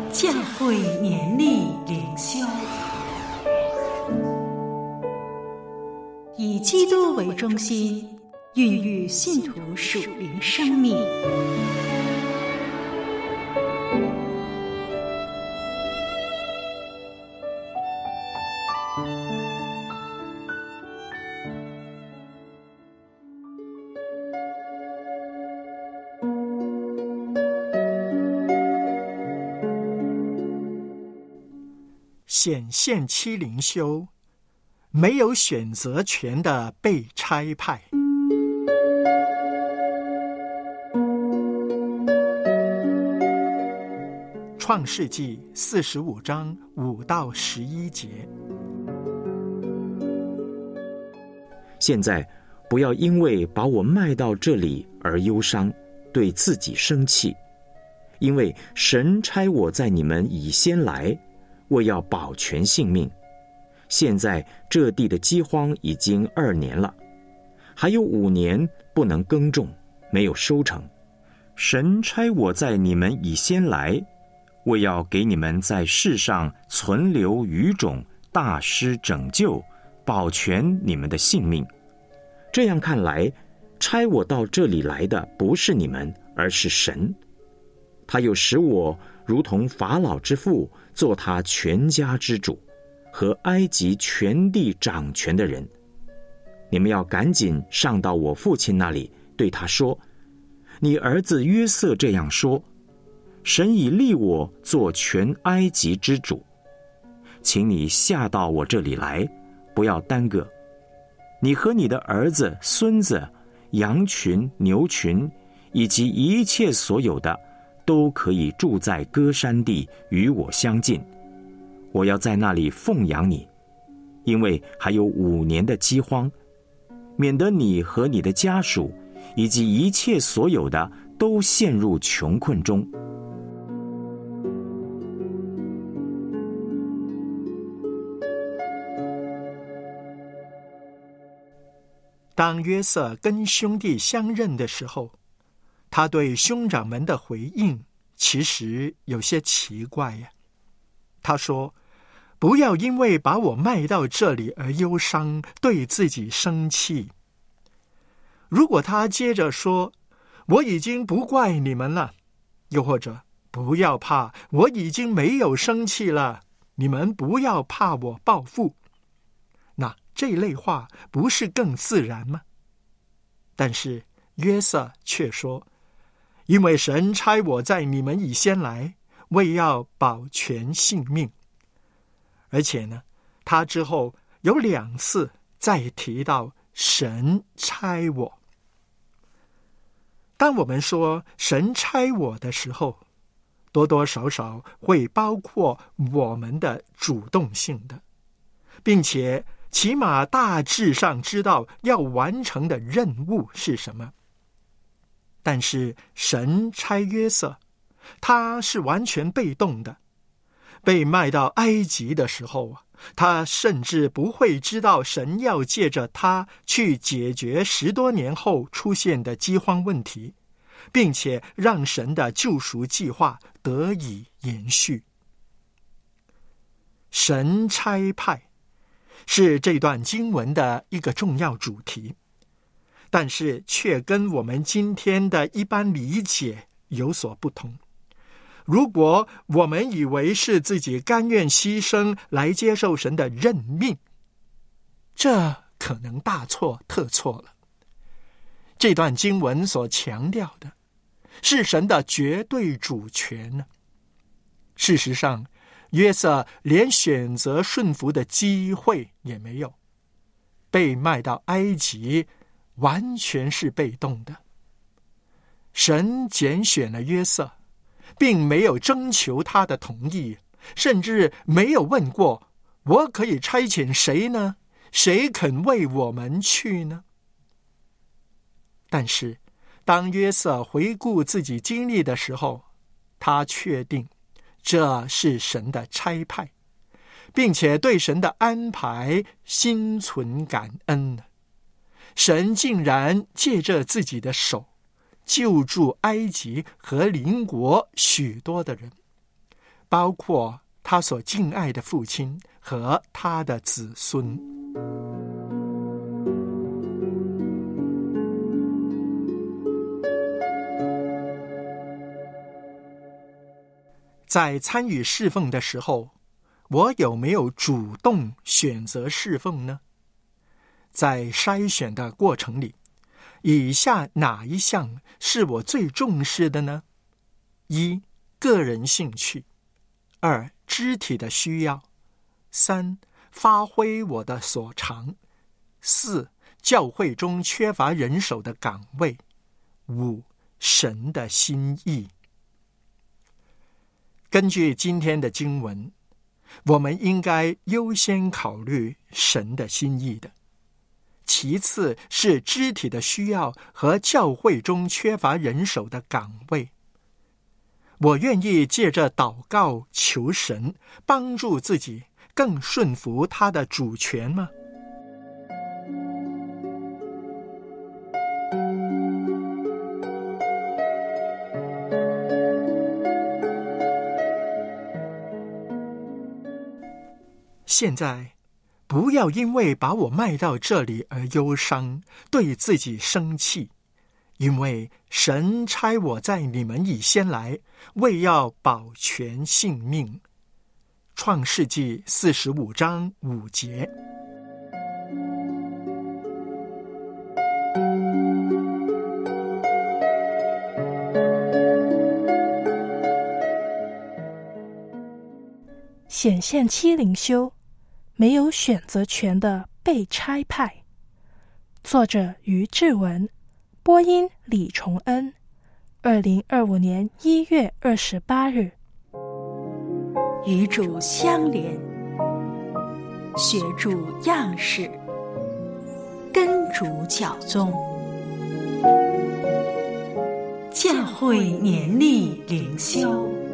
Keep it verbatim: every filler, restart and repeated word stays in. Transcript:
教会年历灵修，以基督为中心，孕育信徒属灵生命。 显现期灵修，没有选择权的被差派。创世纪四十五章五到十一节。 现在不要因为把我卖到这里而忧伤，对自己生气，因为神差我在你们以先来，为要保全性命。现在这地的饥荒已经二年了，还有五年不能耕种，没有收成。神差我在你们以先来，为要给你们在世上存留余种，大施拯救，保全你们的性命。这样看来，差我到这里来的不是你们，而是神。他又使我如同法老之父，做他全家之主，和埃及全地掌权的人。你们要赶紧上到我父亲那里，对他说：你儿子约瑟这样说，神已立我做全埃及之主，请你下到我这里来，不要耽搁。你和你的儿子、孙子、羊群、牛群，以及一切所有的，都可以住在歌珊地，与我相近。我要在那里奉养你，因为还有五年的饥荒，免得你和你的家属以及一切所有的都陷入穷困中。 当约瑟跟兄弟相认的时候，他对兄长们的回应其实有些奇怪呀。他说：不要因为把我卖到这里而忧伤，对自己生气。如果他接着说：我已经不怪你们了，又或者不要怕，我已经没有生气了，你们不要怕我报复，那这类话不是更自然吗？但是约瑟却说：因为神差我在你们以先来，为要保全性命。而且呢，他之后有两次再提到神差我。当我们说神差我的时候，多多少少会包括我们的主动性的，并且起码大致上知道要完成的任务是什么。但是神差约瑟，他是完全被动的。被卖到埃及的时候，他甚至不会知道神要借着他去解决十多年后出现的饥荒问题，并且让神的救赎计划得以延续。神差派是这段经文的一个重要主题，但是却跟我们今天的一般理解有所不同。如果我们以为是自己甘愿牺牲来接受神的任命，这可能大错特错了。这段经文所强调的是神的绝对主权呢。事实上，约瑟连选择顺服的机会也没有，被卖到埃及完全是被动的。神拣选了约瑟，并没有征求他的同意，甚至没有问过我可以差遣谁呢？谁肯为我们去呢？但是当约瑟回顾自己经历的时候，他确定这是神的差派，并且对神的安排心存感恩。神竟然借着自己的手救助埃及和邻国许多的人， 包括他所敬爱的父亲和他的子孙。在参与侍奉的时候，我有没有主动选择侍奉呢？在筛选的过程里，以下哪一项是我最重视的呢？一、个人兴趣；二、肢体的需要；三、发挥我的所长；四、教会中缺乏人手的岗位；五、神的心意。根据今天的经文，我们应该优先考虑神的心意的，其次是肢体的需要和教会中缺乏人手的岗位。我愿意借着祷告求神帮助自己更顺服他的主权吗？现在不要因为把我卖到这里而忧伤，对自己生气，因为神差我在你们以先来，为要保全性命。创世纪四十五章五节。 显现七灵修，没有选择权的被差派。作者于志文，播音李崇恩，二零二五年一月二十八日。 与主相连，学主样式，跟主教宗，教会年历灵修。